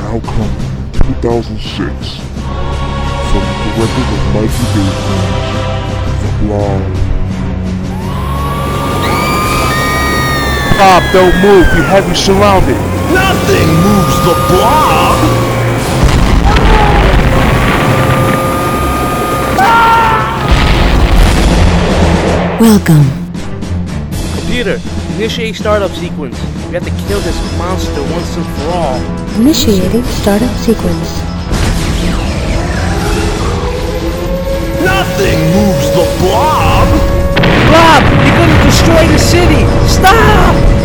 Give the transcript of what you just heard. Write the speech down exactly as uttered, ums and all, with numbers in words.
Outcome two thousand six. From the director of Mikey Bakeries, The Blob. Blob, don't move, we have you surrounded. Nothing moves the Blob! Welcome. Computer, initiate startup sequence. We have to kill this monster once and for all. Initiating startup sequence. Nothing moves the Blob! Blob, you're gonna destroy the city! Stop!